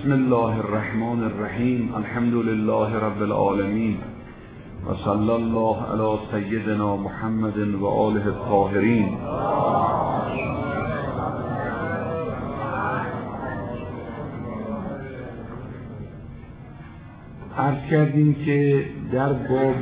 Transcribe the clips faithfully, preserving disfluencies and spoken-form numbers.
بسم الله الرحمن الرحیم. الحمد لله رب العالمین و صلی الله علی سیدنا محمد و آله الطاهرین. عرض کردیم که در باب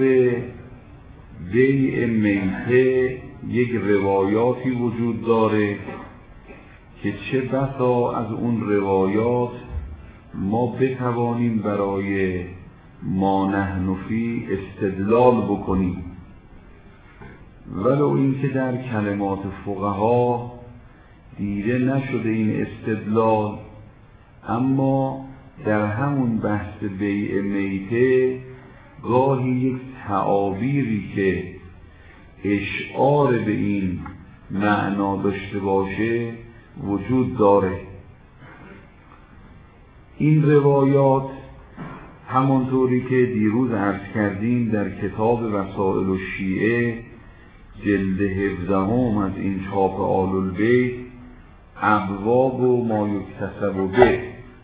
بیع میته یک روایاتی وجود داره که چه بسا از اون روایات ما بتوانیم برای ما نحن فی استدلال بکنیم، ولو اینکه در کلمات فقها دیده نشده این استدلال، اما در همون بحث بیع میته گاهی یک تعابیری که اشعار به این معنا داشته باشه وجود داره. این روایات همانطوری که دیروز عرض کردیم در کتاب وسائل الشیعه جلد هفدهم از این چاپ آل البیت ابواب و ما یکتسب به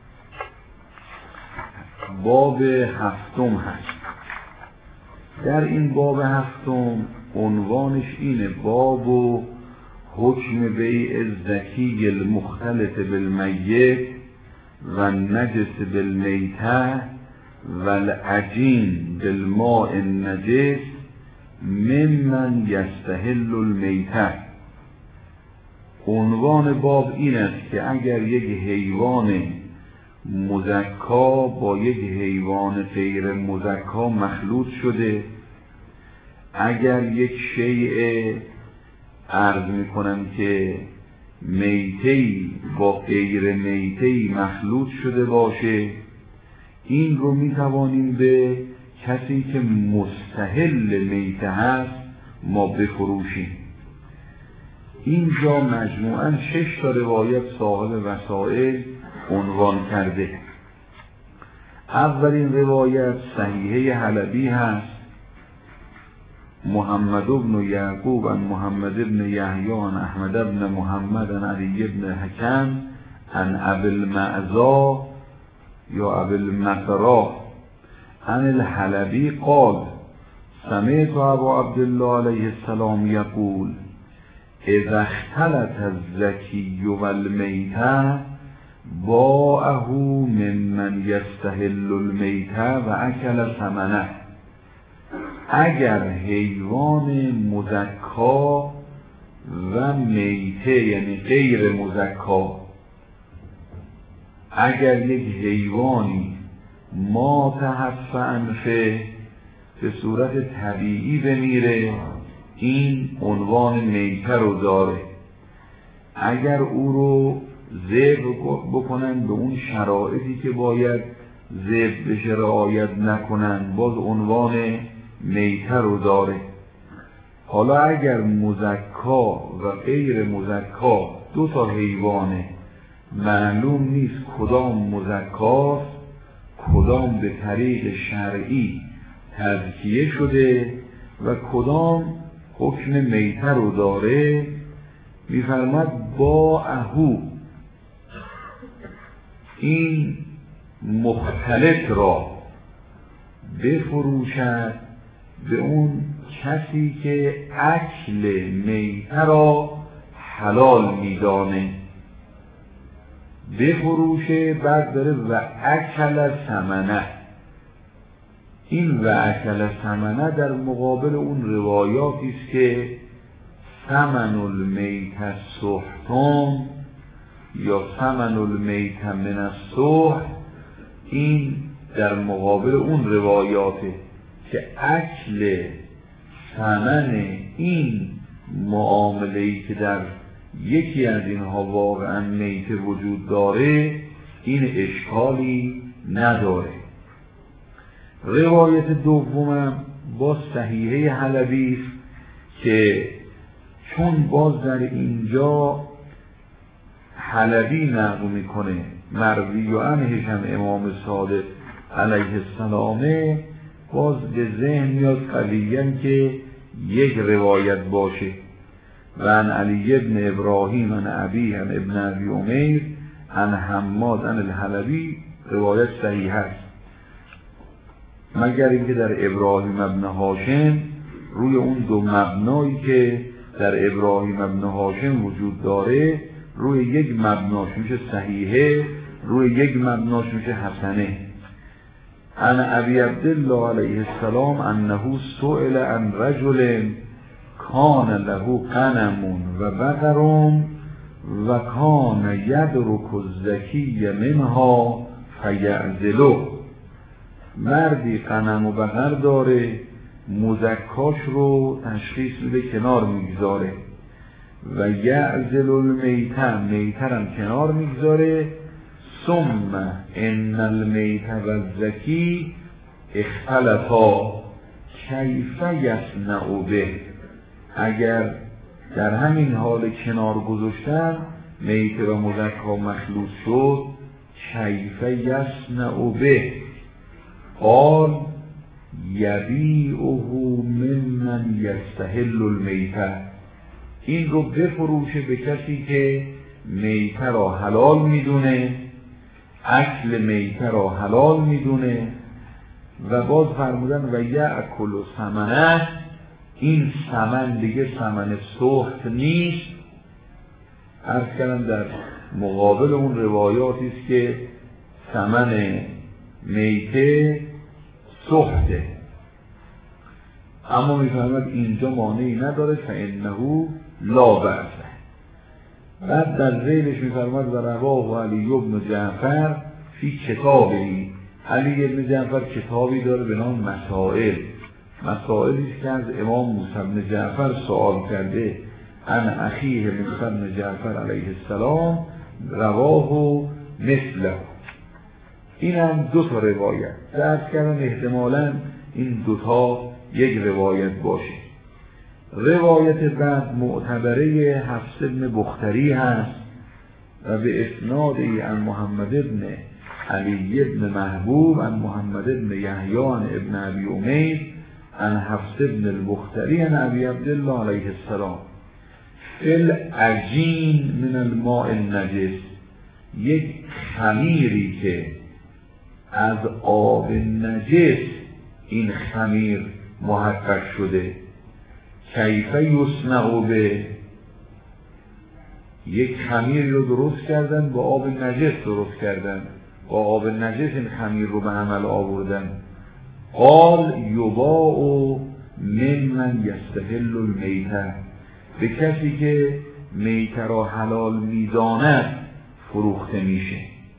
باب هفتم هست. در این باب هفتم عنوانش اینه: باب و حکم بیع الزکی المختلط بالمیت و نجس بالمیته و العجین بالماء النجس ممن یستحل المیته. عنوان باب این است که اگر یک حیوان مزکا با یک حیوان غیر مزکا مخلوط شده، اگر یک شیء عرض میکنم که میته‌ای با غیر میته‌ای مخلوط شده باشه، این رو میتوانیم به کسی که مستحل میته هست ما بفروشیم. اینجا مجموعاً شش تا روایت صاحب وسائل عنوان کرده. اولین روایت صحیحه حلبی هست، محمد بن یعقوب عن محمد بن یحیی عن احمد بن محمد عن علی بن حکم عن ابی المعزا یا ابی المقرا عن الحلبی قال سمعت ابا عبدالله علیه السلام یقول اذا اختلط الزکی والمیته باعه ممن یستحل المیته و اکل ثمنه. اگر حیوان مزکا و میته یعنی غیر مزکا، اگر یک حیوانی ما تحف انفه به صورت طبیعی بمیره، این عنوان میته رو داره. اگر او رو ذبح بکنن به اون شرایطی که باید ذبح بشه رعایت نکنن، باز عنوان میته رو داره. حالا اگر مزکا و غیر مزکا دو تا حیوانه، معلوم نیست کدام مزکاست کدام به طریق شرعی تزکیه شده و کدام حکم میته رو داره، میفرماد با اهو این مختلط را بفروشد به اون کسی که اکل میته را حلال میدانه، بفروشه. بعد داره و اکل ثمنه. این و اکل ثمنه در مقابل اون روایاتی است که ثمن المیته سحتم یا ثمن المیته من السحت، این در مقابل اون روایاته که اکل ثمن این معامله‌ای که در یکی از اینها واقعا میته وجود داره این اشکالی نداره. روایت دومم با صحیحه حلبی است که چون باز در اینجا حلبی نقل میکنه مروی و عنهش هم امام صادق علیه السلام، باز به ذهن میاد قویاً که یک روایت باشه. و عن علی ابن ابراهیم عن ابی عن ابن ابی امیر عن حماد عن الحلبی روایت صحیح است، مگر اینکه در ابراهیم ابن هاشم روی اون دو مبنایی که در ابراهیم ابن هاشم وجود داره روی یک مبناش میشه صحیحه، روی یک مبناش میشه حسنه. عن ابی عبدالله علیه السلام انه سئل عن رجل کان له غنم و بقر و کان یدرک الزکی منها فیعزله. مردی غنم و بقر داره، مزکاش رو تشخیص میده کنار میگذاره و یعزل المیتن، میترم کنار میگذاره. ثم ان المیت و الزکی اختلطا کیف یصنع به. اگر در همین حال کنار گذاشتن میت و مزکا مخلوط شد، کیف یصنع به. قال یبیعه ممن یستحل المیته. این رو بفروشه به کسی که میته را حلال میدونه، اکل میته را حلال میدونه. و باز فرمودن و یأکل ثمنه، این ثمن دیگه ثمن سخت نیست. عرض کردم در مقابل اون روایاتی است که ثمن میته سخته، اما میفرماد اینجا مانعی نداره فانه لا بأس. بعد در ذیلش میفرماد و رواه علی بن جعفر فی کتابی. علی بن جعفر کتابی داره به نام مسائل. مسائلی که از امام موسی بن جعفر سوال کرده عن اخیه موسی بن جعفر علیه السلام رواه مثله. این هم دو تا روایت درست کردن، احتمالاً این دوتا یک روایت باشه. روایت بعد معتبره حفص بن بختری هست و به اسنادی عن محمد بن علی بن محبوب عن محمد بن یحیی عن ابن ابی امیر عن حفص بن البختری عن ابی عبدالله علیه السلام فی العجین من الماء النجس. یک خمیری که از آب نجس این خمیر محقق شده، کیف یصنع به. یک خمیر رو درست کردن با آب نجس درست کردن، با آب نجس این خمیر رو به عمل آوردن. قال یباع ممن یستحل المیته، به کسی که میته را حلال میداند فروخته میشه.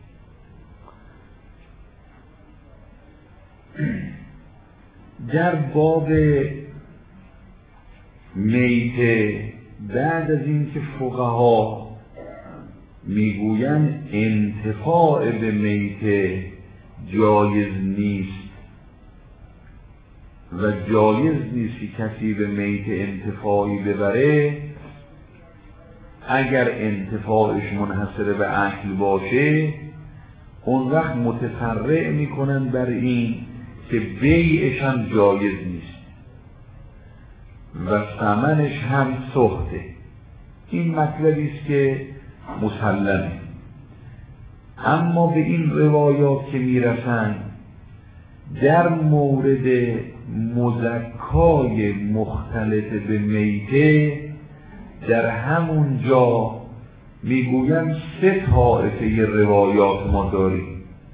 در باب میته بعد از این که فقها میگویند انتفاع به میته جایز نیست و جایز نیست که کسی به میته انتفاعی ببره، اگر انتفاعش منحصر به اکل باشه اون وقت متفرع میکنن بر این که بیعش هم جایز نیست و ثمنش هم سخته. این مطلبی است که مسلمه. اما به این روایات که میرسن در مورد مزکای مختلط به میته در همون جا میگویم سه طایفه روایات ما داریم.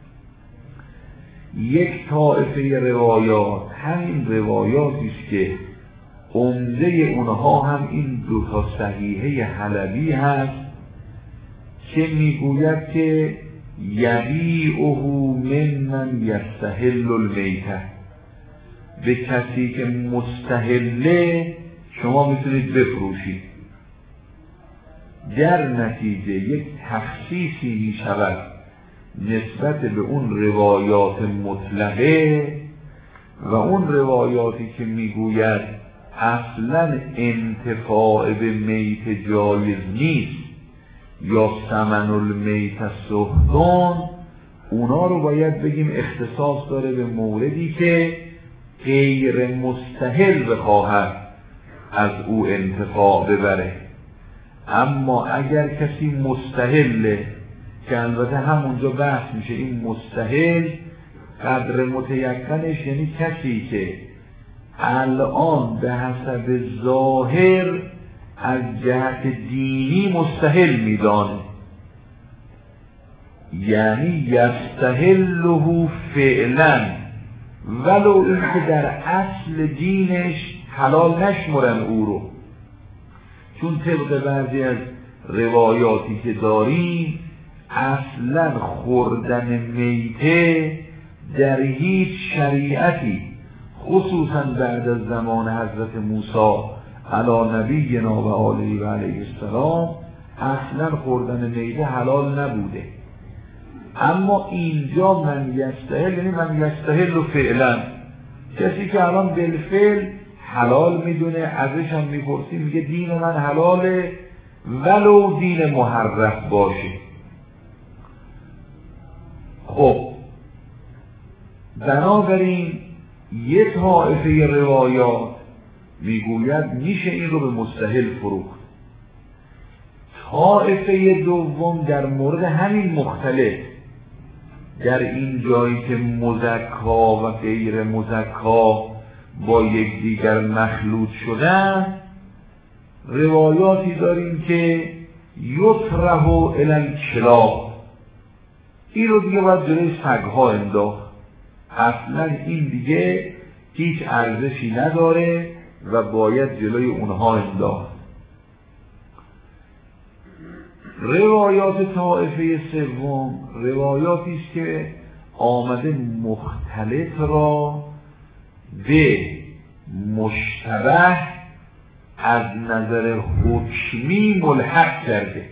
یک طایفه روایات همین روایاتی است که عمده اونها هم این دو تا صحیحه حلبی هست که میگوید که یبیعه ممن یستحل المیته، به کسی که مستحله شما میتونید بفروشید. در نتیجه یک تخصیصی میشود نسبت به اون روایات مطلقه و اون روایاتی که میگوید اصلا انتفاع به میت جایز نیست یا ثمن المیت سهتون، اونا رو باید بگیم اختصاص داره به موردی که غیر مستحل بخواهد از او انتفاع ببره. اما اگر کسی مستحله که البته همونجا بحث میشه این مستحل قدر متیقنش یعنی کسی که الان به حسب ظاهر از جهت دینی مستحل میدانه، یعنی یستحله فعلا، ولو اینکه در اصل دینش حلال نشمرن او رو. چون طبق بعضی از روایاتی که داریم اصلا خوردن میته در هیچ شریعتی خصوصا بعد از زمان حضرت موسی علی نبینا و آله و علیه السلام اصلا خوردن میته حلال نبوده. اما اینجا من یستحل یعنی من یستحل و فعلا، کسی که الان بالفعل حلال میدونه ازش هم میپرسی میگه دین من حلاله ولو دین محرف باشه. خب بنابراین یه طایفه روایات میگوید میشه این رو به مستحل فروخت. طایفه دوم در مورد همین مختلف، در این جایی که مزکا و غیر مزکا با یکدیگر مخلوط شدن، روایاتی داریم که یطرح الی الکلاب، این رو دیگه باید جلوی سگها انداخت، اصلا این دیگه هیچ ارزشی نداره و باید جلوی اونها انداخت. روایات طائفه سوم روایاتی است که آمده مختلط را به مشتبه از نظر حکمی ملحق کرده.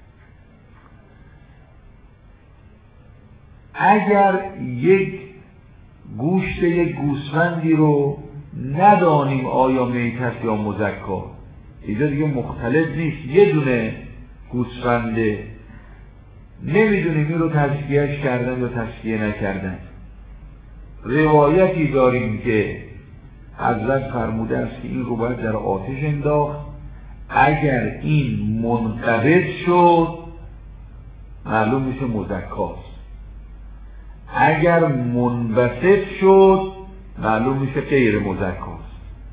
اگر یک گوشت یک گوسفندی رو ندانیم آیا میت است یا مزکا، اینجا دیگه مختلط نیست، یه دونه گوسفنده نمیدونیم این رو تزکیهش کردن یا تزکیه نکردن. روایتی داریم که حضرت فرموده است که این رو باید در آتش انداخت، اگر این منقبض شد معلوم میشه مزکاست، اگر منبسط شد معلوم میشه غیر مزکاست.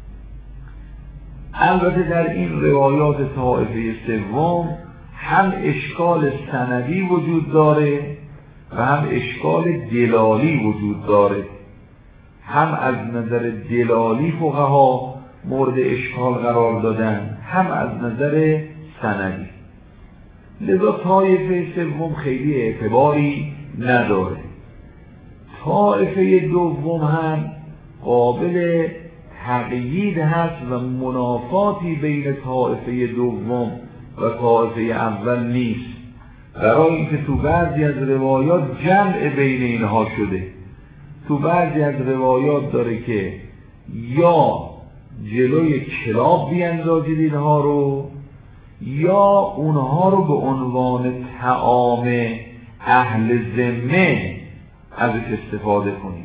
البته در این روایات طائفه سوم هم اشکال سندی وجود داره و هم اشکال دلالی وجود داره. هم از نظر دلالی فقها مورد اشکال قرار دادن، هم از نظر سندی. لذا طایفه سوم خیلی اعتباری نداره. طایفه دوم هم قابل تقیید هست و منافاتی بین طایفه دوم و طایفه اول نیست، برای اینکه تو بعضی از روایات جمع بین اینها شده. تو بعضی از روایات داره که یا جلوی کلاب بیندازید اینها رو، یا اونها رو به عنوان طعام اهل ذمه ازش استفاده کنید.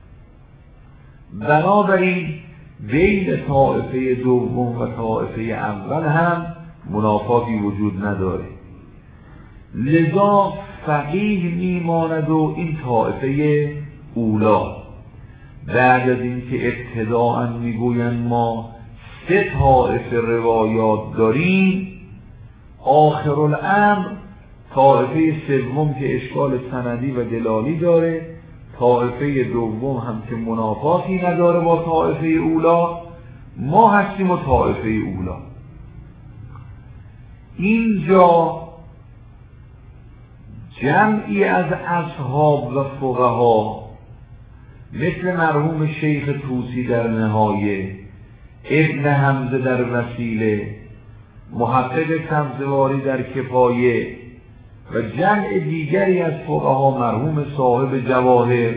بنابراین بین طائفه دوم و طائفه اول هم منافاتی وجود نداره. لذا فقیه میماند و این طائفه اولا بعد از اینکه ابتداء میگویند ما سه طائفه روایات داریم، آخر الامر طائفه سوم که اشکال سندی و دلالی داره، طائفه دوم هم که منافاتی نداره با طائفه اولا، ما هستیم و طائفه اولا. اینجا جمعی از اصحاب و فقها مثل مرحوم شیخ طوسی در نهایه، ابن حمزه در وسیله، محقق سبزواری در کفایه و جمع دیگری از فقها، مرحوم صاحب جواهر،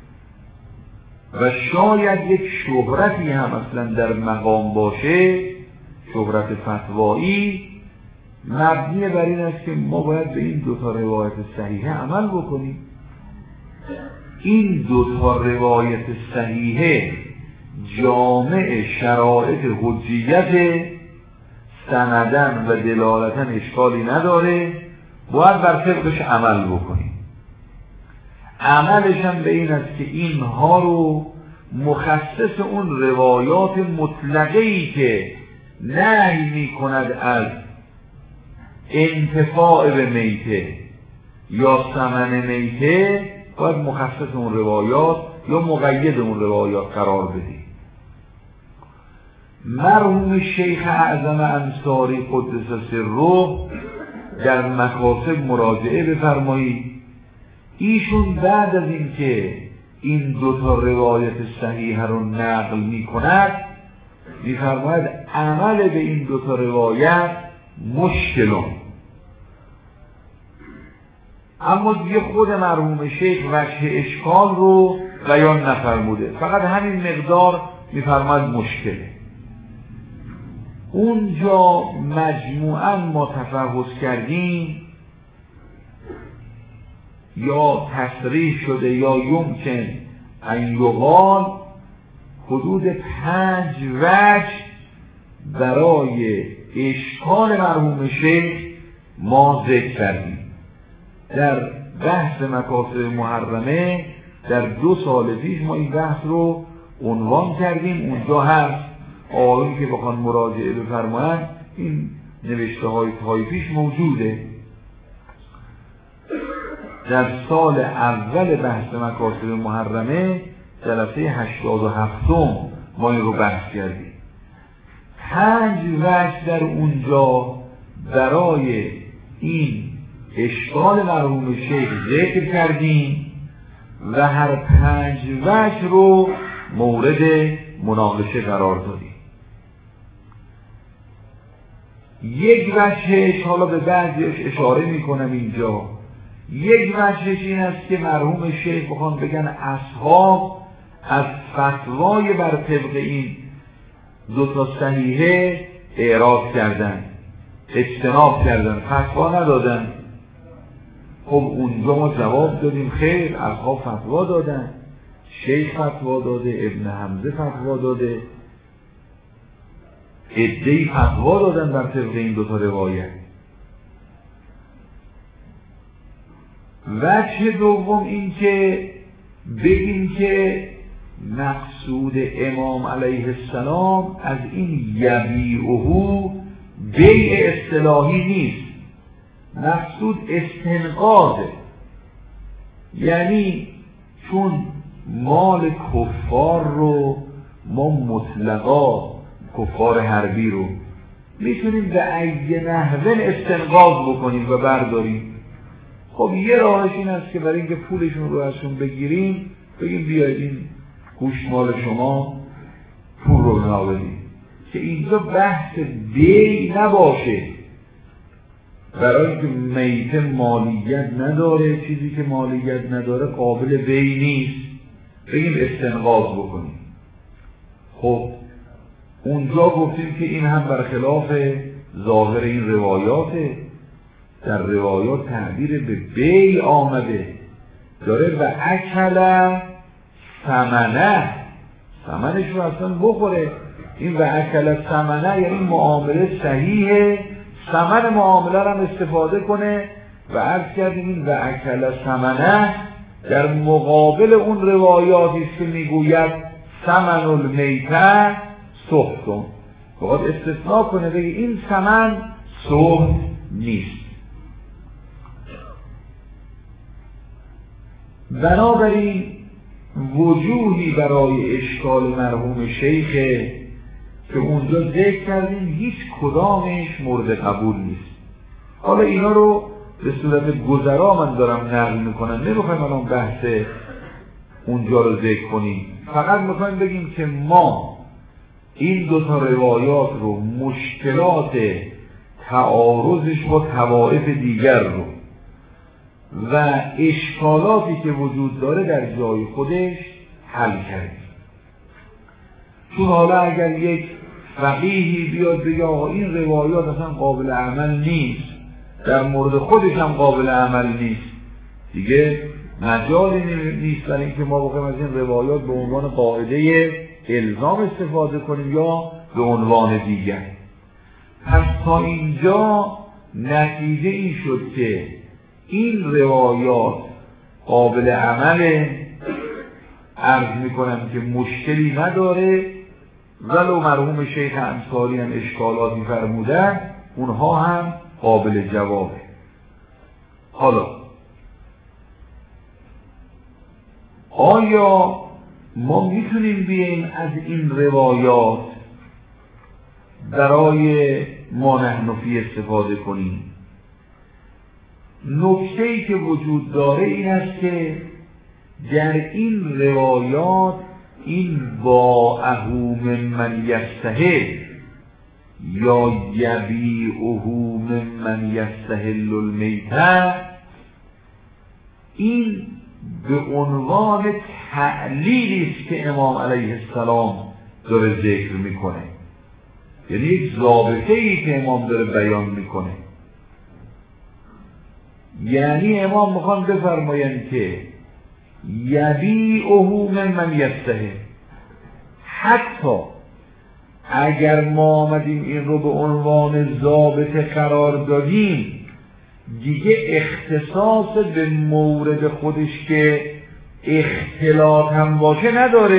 و شاید یک شهرتی هم اصلا در مقام باشه، شهرت فتوایی، مبنی بر این است که ما باید به این دوتا روایت صحیحه عمل بکنیم. این دوتا روایت صحیحه جامع شرایط حجیت، سندن و دلالتن اشکالی نداره، باید بر طبقش عمل بکنیم. عملش هم به این است که اینها رو مخصص اون روایات مطلقه‌ای که نهی می کند از انتفاع به میته یا ثمن میته، باید مخصص اون روایات یا مقید اون روایات قرار بدیم. مرحوم شیخ اعظم انصاری قدس سره در مکاسب مراجعه بفرمایید. ایشون بعد از اینکه این دو تا روایت صحیحه رو نقل می کند میفرماید عمل به این دو تا روایت مشکلون، اما دیگه خود مرحوم شیخ وجه اشکال رو بیان نفرموده، فقط همین مقدار میفرماید مشکله. اونجا مجموعاً ما تفحص کردیم یا تصریح شده یا یمکن ان یقال حدود پنج وجه برای اشکال مرحوم شیخ ما ذکر کردیم. در بحث مکاسب محرمه در دو سال پیش ما این بحث رو عنوان کردیم، اونجا هست، آقایون که بخوان مراجعه بفرمایند این نوشته های تایپیش موجوده. در سال اول بحث مکاسب محرمه جلسه هشتاد و هفتم ما این رو بحث کردیم. پنج وجه در اونجا برای این اشکال مرحوم شیخ ذکر کردیم و هر پنج وجه رو مورد مناقشه قرار دادیم. یک وجهش، حالا به بعضیش اشاره میکنم اینجا، یک وجهش این است که مرحوم شیخ بخوان بگن اصحاب از فتوای بر طبق این دو تا صحیحه اعراض کردن، اجتناب کردن، فتوا ندادن. خب اونجا ما جواب دادیم خیر، اصحاب فتوا دادن، شیخ فتوا داده، ابن حمزه فتوا داده، عده‌ای فتوا دادن بر طبق این دو تا روایت. وجه دوم این که بگیم که مقصود امام علیه السلام از این یبیعه بیع اصطلاحی نیست، مقصود استنقاذه. یعنی چون مال کفار رو ما مطلقا، کفار حربی رو میتونیم به ای نحوه استنقاذ بکنیم و برداریم. خب یه راهش این است که برای اینکه پولشون رو ازشون بگیریم بگیم بیاید این گوشت مال شما، پول رو بنا بدیم، که اینجا بحث بیع نباشه. برای اینکه میته مالیت نداره، چیزی که مالیت نداره قابل بیع نیست، بگیم استنقاذ بکنیم. خب اونجا گفتیم که این هم برخلاف ظاهر این روایاته. در روایات تعبیر به بیع آمده، داره و اکل ثمنه، ثمنش رو اصلا بخوره. این و اکل ثمنه یعنی معامله صحیحه، ثمن معامله رو هم استفاده کنه. و عرض کردیم این و اکل ثمنه در مقابل اون روایاتی که میگوید ثمن المیته سحتون، باید استثناء کنه بگه این ثمن سحت نیست. بنابراین وجوهی برای اشکال مرحوم شیخ که اونجا ذکر کردیم هیچ کدامش مورد قبول نیست. حالا اینا رو به صورت گذرا من دارم نقل میکنم، نمیخوایم الان بحث اونجا رو ذکر کنیم، فقط میخوایم بگیم که ما این دو تا روایات رو، مشکلات تعارضش با طوائف دیگر رو و اشکالاتی که وجود داره در جای خودش حل کردیم. چون حالا اگر یک فقیهی بیاد بگه آقا این روایات اصلا قابل عمل نیست، در مورد خودش هم قابل عمل نیست، دیگه مجالی نیست برای اینکه ما بخوایم از این روایات به عنوان قاعده الزام استفاده کنیم یا به عنوان دیگر. پس تا اینجا نتیجه این شد که این روایات قابل عمله، عرض میکنم که مشکلی نداره، ولو مرحوم شیخ انصاری هم اشکالاتی فرمودن اونها هم قابل جوابه. حالا آیا ما میتونیم بیاییم از این روایات برای ما نحنفی استفاده کنیم؟ نکته‌ای که وجود داره این است که در این روایات این باعه ممن یستحل یا یبیعه ممن یستحل المیتة، این به عنوان تعلیلی است که امام علیه السلام داره ذکر میکنه، یعنی یک ضابطه‌ای که امام داره بیان میکنه. یعنی امام میخوان بفرمایند که یبیعه ممن یستحل، حتی اگر ما آمدیم این رو به عنوان ضابطه قرار دادیم دیگه اختصاص به مورد خودش که اختلاط هم باشه نداره،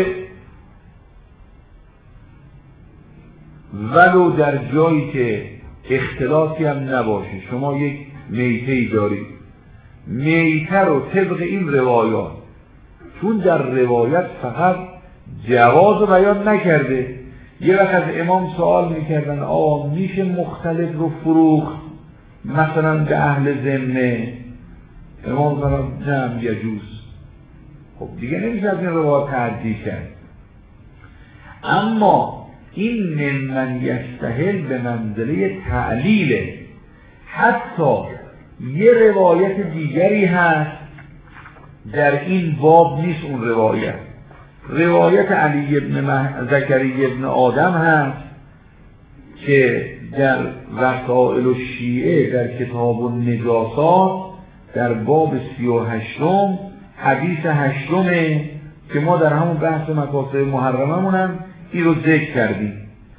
ولو در جایی که اختلاطی هم نباشه. شما یک میته‌ای دارید، میته رو طبق این روایات، چون در روایت فقط جواز بیان نکرده، یه وقت از امام سوال میکردن آقا میشه مختلف رو فروخت مثلا به اهل ذمه؟ امام فرمود نه یجوز. خب دیگه نمیشه از این روایت تعدی کرد. اما این ممن یستحل به منزله تعلیله. حتی یه روایت دیگری هست در این باب نیست، اون روایت روایت علی ابن زکریا ابن آدم هست که در وسائل الشیعه در کتاب النجاسات در باب سی و هشتم حدیث هشتمه که ما در همون بحث مکاسب محرمه مونم این رو ذکر کردیم.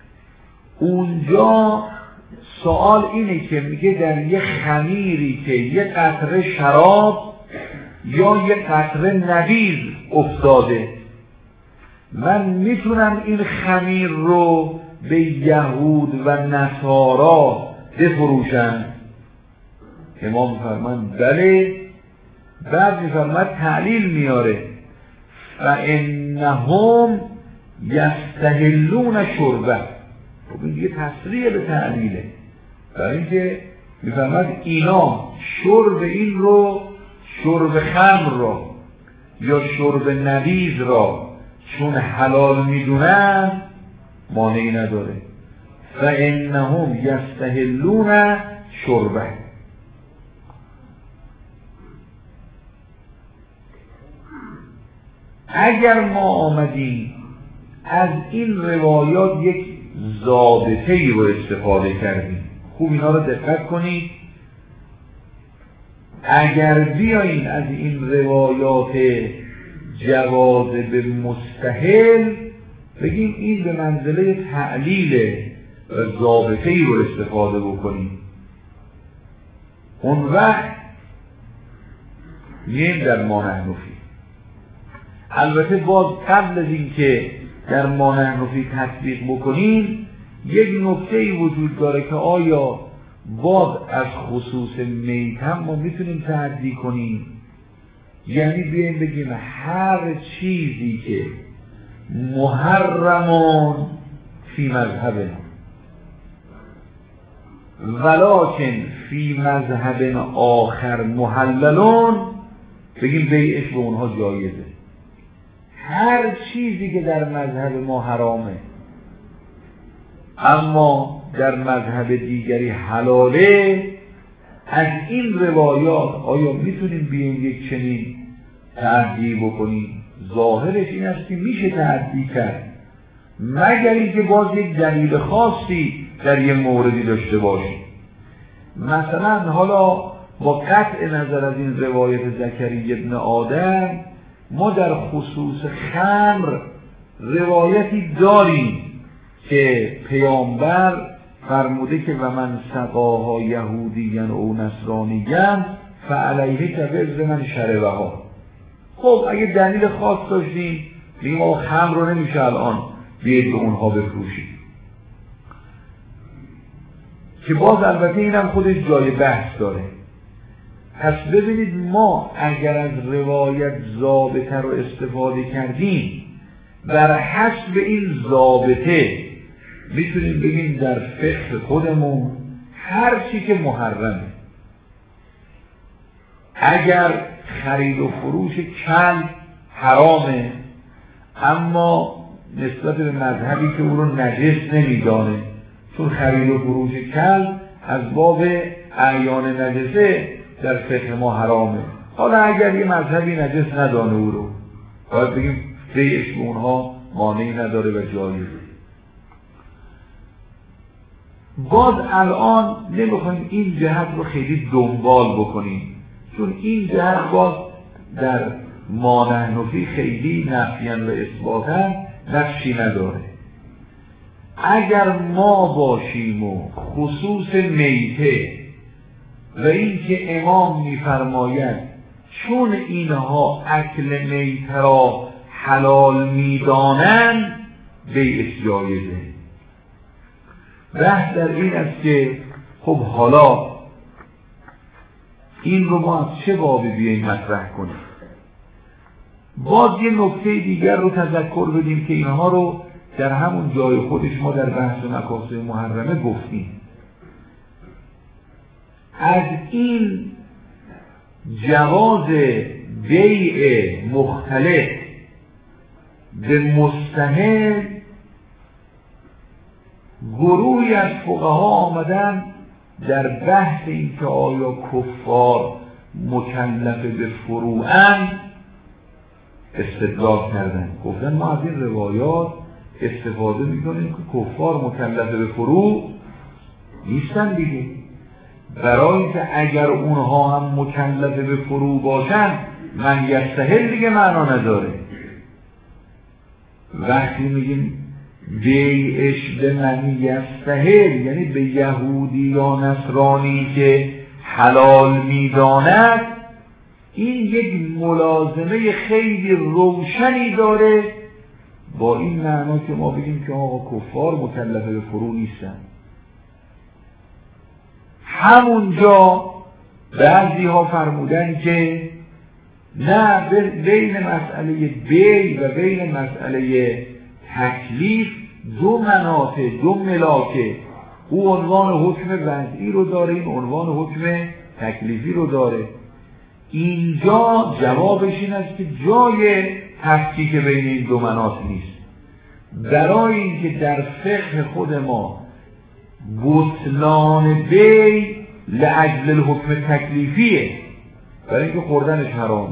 اونجا سوال اینه که میگه در یه خمیری که یه قطره شراب یا یه قطره نبیذ افتاده، من میتونم این خمیر رو به یهود و نصارا بفروشم؟ امام میفرمان بله. بعد میفرمان تعلیل میاره فانهم یستحلون شربه. خب این دیگه تصریح به تعلیله، برای اینکه میفرمان اینا شرب این رو، شرب خمر را یا شرب نبیذ را چون حلال میدونن مانعی نداره. فانهم یستحلون شربه. اگر ما آمدیم از این روایات یک ضابطه‌ای رو استفاده کردیم، خوب اینا رو دقت کنید، اگر بیاییم از این روایات جواز به مستحل بگیم این به منزله تعلیل ضابطه‌ای رو استفاده بکنیم، اون وقت میایم در مانحنفی. البته باز قبل از این که در مانحنفی تطبیق بکنیم یک نکته‌ای وجود داره که آیا باز از خصوص میت هم ما میتونیم تعدی کنیم؟ یعنی بیاییم بگیم هر چیزی که محرمون فی مذهبنا ولکن فی مذهب آخر محللون، بگیم بیعش به اونها جایزه. هر چیزی که در مذهب ما حرامه اما در مذهب دیگری حلاله، از این روایات آیا میتونیم بیاییم یک چنین تعدی بکنیم؟ ظاهرش این است که میشه تعدی کرد، مگر اینکه باز یک دلیل خاصی در یک موردی داشته باشیم. مثلا حالا با قطع نظر از این روایت زکریا ابن آدم ما در خصوص خمر روایتی داریم که پیامبر فرموده که و من سقاها یهودیان او نصرانیان فعلیه که وزر من شربه ها. خب اگه دلیل خاص داشتیم بگیم آقا خمر رو نمیشه الان بیاید به اونها بفروشید، که باز البته اینم خودش جای بحث داره. پس ببینید ما اگر از روایت ضابطه رو استفاده کردیم، بر حسب این ضابطه میتونیم بگیم در فقه خودمون هر چی که محرمه. اگر خرید و فروش کل حرامه، اما نسبت به مذهبی که او رو نجس نمیدانه، چون خرید و فروش کل از باب اعیان نجسه در فقه ما حرامه. حالا اگر یه مذهبی نجس ندانه او رو، باید بگیم بیعش به اونها مانعی نداره و جایزه. باز الان نمیخوایم این جهت رو خیلی دنبال بکنیم، چون این جهت باز در ما نحنفی خیلی نفیاً و اثباتاً نقشی نداره. اگر ما باشیم و خصوص میته و این که امام میفرماید چون اینها اکل میته را حلال میدانند بیعش جایزه. بحث در این است که خب حالا این رو ما از چه بابی بیاییم مطرح کنیم. باز یه نکته دیگر رو تذکر بدیم که اینها رو در همون جای خودش ما در بحث مکاسب محرمه گفتیم. از این جواز بیع مختلف به مستحل گروهی از فقها آمدن در بحث این که آیا کفار مکلف به فروعن استدلال کردن. گفتن ما از این روایات استفاده میکنیم که کفار مکلف به فروع نیستن دیگه، برای که اگر اونها هم مکلف به فروع باشن من یستحل دیگه معنا نداره. وقتی میگیم بیعش به من یستحل یعنی به یهودی یا نصرانی که حلال میداند، این یک ملازمه خیلی روشنی داره با این معنا که ما بگیم که آقا کفار مکلف به فروع نیستن. همونجا بعضی ها فرمودن که نه، بین مسئله بیع و بین مسئله تکلیف دو مناطه دو ملاکه، او عنوان حکم وضعی رو داره، این عنوان حکم تکلیفی رو داره. اینجا جوابش این است که جای تفکیک بین این دو مناط نیست، برای اینکه در فقه خود ما بطلان بیع لأجل الحکم تکلیفیه، برای اینکه خوردنش حرامه.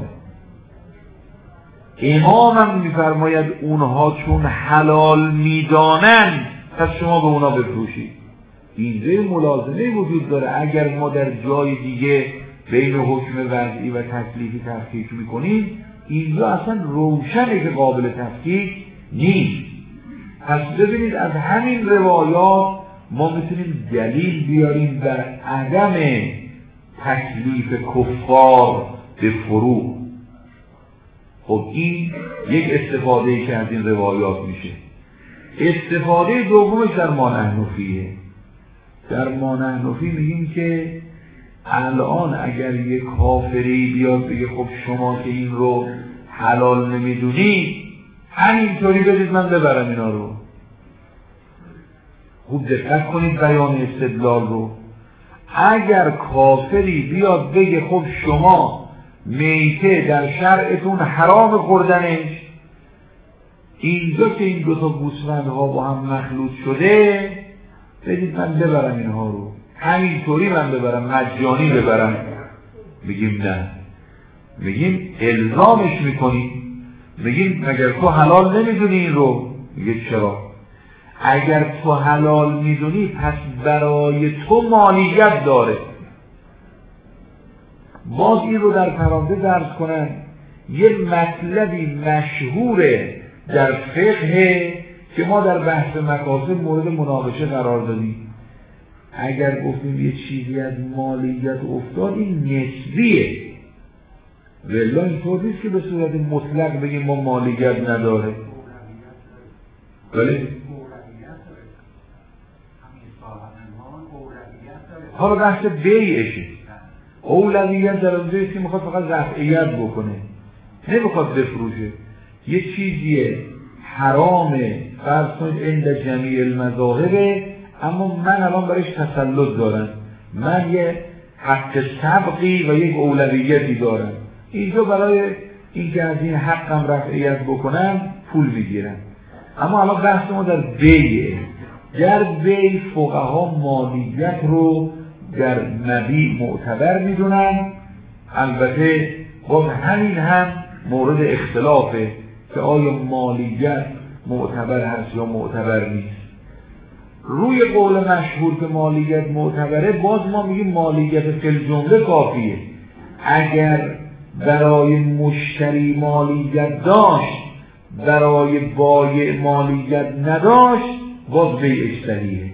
امام هم میفرماید اونها چون حلال میدانند پس شما به اونا بفروشید. اینجا ملازمه وجود داره. اگر ما در جای دیگه بین حکم وضعی و تکلیفی تفکیک میکنیم، اینجا اصلا روشنه که قابل تفکیک نیست. پس ببینید از همین روایات ما میتونیم دلیل بیاریم بر عدم تکلیف کفار به فروع. خب این یک استفاده که از این روایات میشه. استفاده دومش در ما نحنفیه. در ما نحنفی میگیم که الان اگر یک کافری بیاد بگه خب شما که این رو حلال نمیدونی همینطوری بدید من ببرم اینا رو. خوب دقت کنید بیان استدلال رو. اگر کافری بیاد بگه خب شما میته در شرعتون حرام خوردنش، اینجا که این دوتا گوسفندها با هم مخلوط شده بدید من ببرم اینها رو، همینطوری من ببرم، مجانی ببرم. میگیم نه، میگیم الزامش میکنیم، میگیم مگر تو حلال نمیدونی این رو؟ میگه چرا؟ اگر تو حلال میدونی پس برای تو مالیت داره. باز این رو در پرانتز عرض کنن، یه مطلبی مشهوره در فقه که ما در بحث مکاسب مورد مناقشه قرار دادیم. اگر گفتیم یه چیزی از مالیت افتاد این نسبیه، ولی اینطور نیست که به صورت مطلق بگیم ما مالیت نداره. ولی حالا بحث بیعشه، اولویت در اونجاییست که میخواد فقط رفعیت بکنه، نمیخواد بفروشه. یه چیزیه حرامه فرض کنید عند جمیع المذاهب، اما من الان برایش تسلط دارم، من یه حق سبقی و یک اولویتی دارم، اینجا برای اینکه از این حقم رفعیت بکنم پول میگیرم. اما الان بحث ما در بیعه. در بیع فقها مالیت رو در مبیع معتبر میدونن. البته باز همین هم مورد اختلافه که آیا مالیت معتبر هست یا معتبر نیست. روی قول مشهور که مالیت معتبره، باز ما میگیم مالیت فی الجمله کافیه. اگر برای مشتری مالیت داشت، برای بایع مالیت نداشت، باز بیعش صحیحه.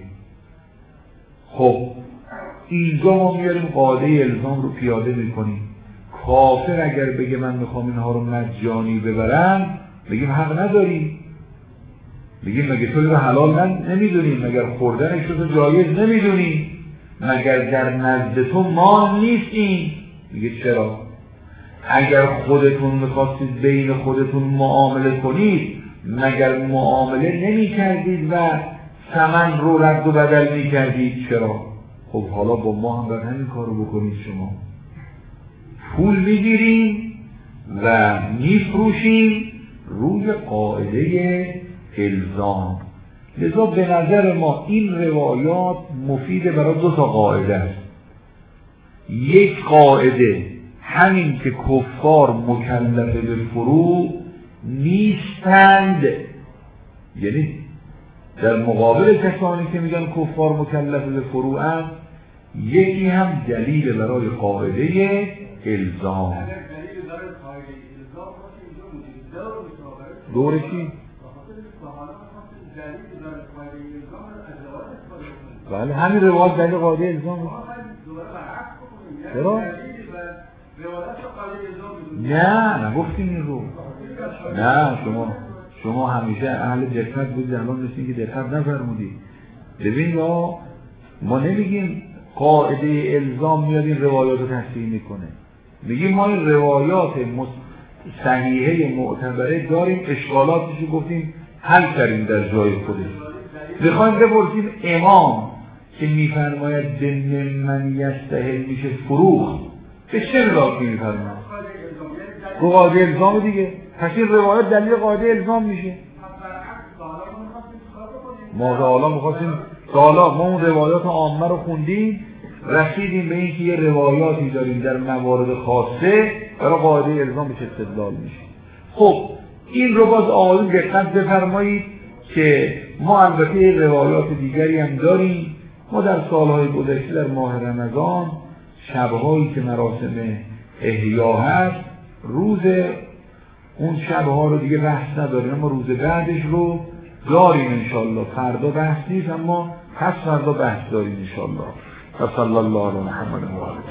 خب اینجا ما میاریم قاعده الزام رو پیاده میکنیم. کافر اگر بگه من میخوام اینها رو مجانی ببرم، بگیم حق نداری. بگیم مگه تو رو حلال نمیدونی؟ مگر خوردنش رو جایز نمیدونی؟ مگر در نزد تو مال نیست این؟ میگه چرا؟ اگر خودتون میخواستید بین خودتون معامله کنید، مگر معامله نمی کردید و ثمن رو رد و بدل می کردید؟ چرا؟ خب حالا با ما هم باید همین کار رو بکنید. شما پول میگیریم و میفروشیم روی قاعده الزام. لذا به نظر ما این روایات مفیده برای دو تا قاعده است. یک قاعده همین که کفار مکلف به فروع نیستند، یعنی در مقابل کسانی که میگن کفار مکلف به فروعند، یکی هم دلیل برای قاعده الزام. دوره چی؟ بله همین روایت دلیل قاعده الزام. چرا؟ نه نگفتیم این رو. نه شما شما همیشه اهل دقت بودید، الان مثل که دقت نفرمودید. ببین ما ما نمیگیم قاعده الزام میاد این روایات رو تصحیح میکنه، میگیم ما این روایات صحیحه معتبره داریم، اشکالاتش رو گفتیم حل کردیم در جای خودش. میخوایم بپرسیم امام که میفرماید دن من یستحل میشه فروخت، به چه راکی میفرماید؟ قاعده الزام دیگه. پس این روایت دلیل قاعده الزام میشه. ما حالا میخواستیم حالا ما اون روایات عامه رو خوندیم، رسیدیم به این که یه روایاتی داریم در موارد خاصه برای قاعده الزام بهش استدلال میشه. خب این رو باز آقایون دقت بفرمایید که ما البته روایات دیگری هم داریم. ما در سالهای گذشته در ماه رمضان شبهایی که مراسم احیا هست، روز اون شبها رو دیگه بحث نداریم، اما روز بعدش رو داریم انشالله. فردا بحث نیست اما پس فردا بحث داریم انشالله. صلی الله علیه محمد و آله.